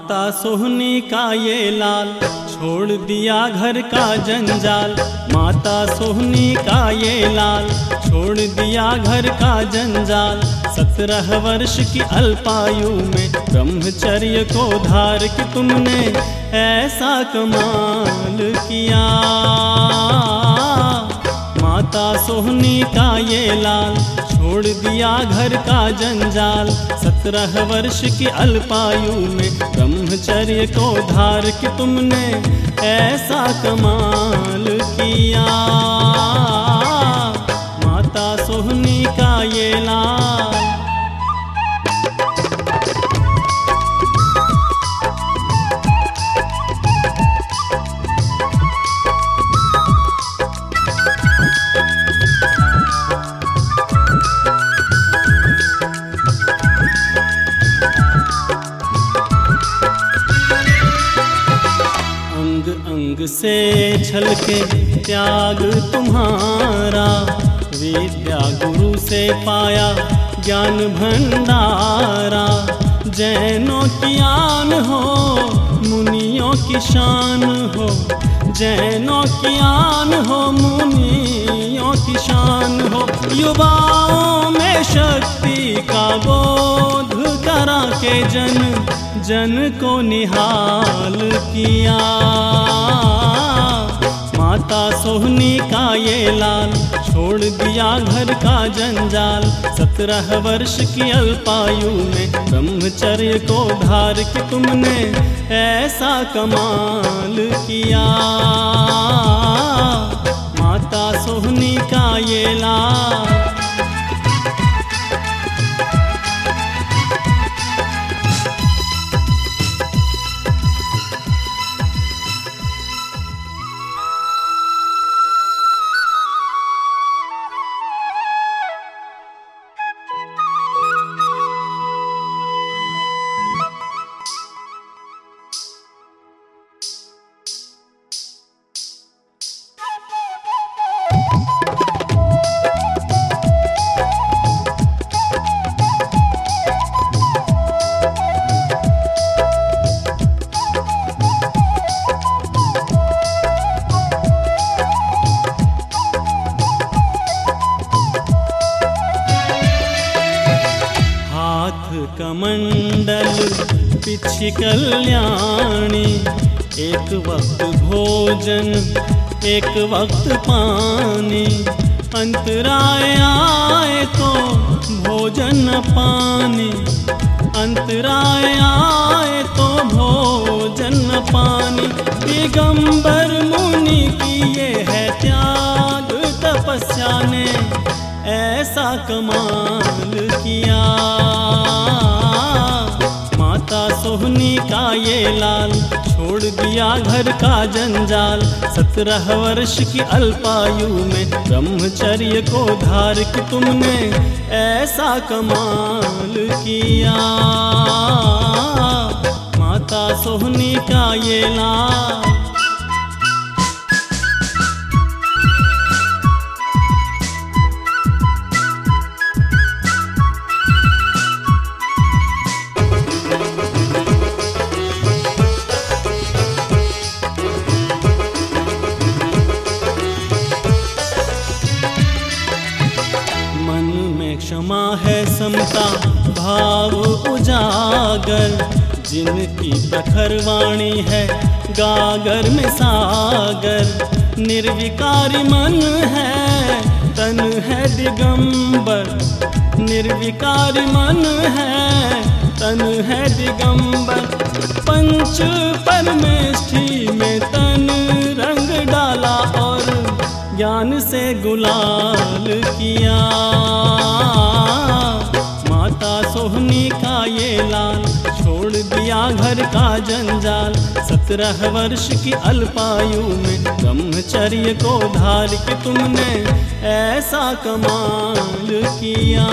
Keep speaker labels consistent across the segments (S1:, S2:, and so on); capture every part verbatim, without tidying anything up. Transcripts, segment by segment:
S1: माता सोहनी का ये लाल छोड़ दिया घर का जंजाल। माता सोहनी का ये लाल छोड़ दिया घर का जंजाल। सत्रह वर्ष की अल्पायु में ब्रह्मचर्य को धार के तुमने ऐसा कमाल किया। माता सोहनी का ये लाल छोड़ दिया घर का जंजाल। सत्रह वर्ष की अल्पायु में ब्रह्मचर्य को धार के तुमने ऐसा कमाल किया। माता सोहनी का ये लाल। अंग अंग से छलके त्याग तुम्हारा। विद्या गुरु से पाया ज्ञान भंडारा। जैनों की आन हो मुनियों की शान हो। जैनों की आन हो मुनियों की शान हो। युवाओं में शक्ति का बोध करा के जन जन को निहाल किया। माता सोहनी का ये लाल छोड़ दिया घर का जंजाल। सत्रह वर्ष की अल्पायु में ब्रह्मचर्य को धार के तुमने ऐसा कमाल किया। माता सोहनी का ये लाल। कमंडल पिछी कल्याणी। एक वक्त भोजन एक वक्त पानी। अंतराय आए तो भोजन पानी। अंतराय आए तो भोजन पानी। दिगंबर मुनि की ये है त्याग तपस्या ने ऐसा कमाल किया। माता सोहनी का ये लाल छोड़ दिया घर का जंजाल। सत्रह वर्ष की अल्पायु में ब्रह्मचर्य को धार के तुमने ऐसा कमाल किया। माता सोहनी का ये लाल। क्षमा है समता भाव उजागर। जिनकी प्रखर वाणी है गागर में सागर। निर्विकारी मन है तन है दिगंबर। निर्विकारी मन है तन है दिगंबर। पंच परमेष्ठी में तन रंग डाला और ज्ञान से गुलाल किया। माता सोहनी का ये लाल छोड़ दिया घर का जंजाल। सत्रह वर्ष की अल्पायु में ब्रह्मचर्य को धार के तुमने ऐसा कमाल किया।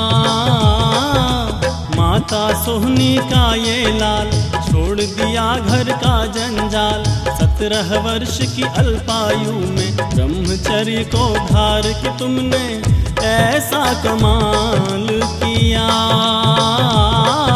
S1: माता सोहनी का ये लाल छोड़ दिया घर का जंजाल। सत्रह वर्ष की अल्पायु में ब्रह्मचर्य को धार के तुमने ऐसा कमाल किया।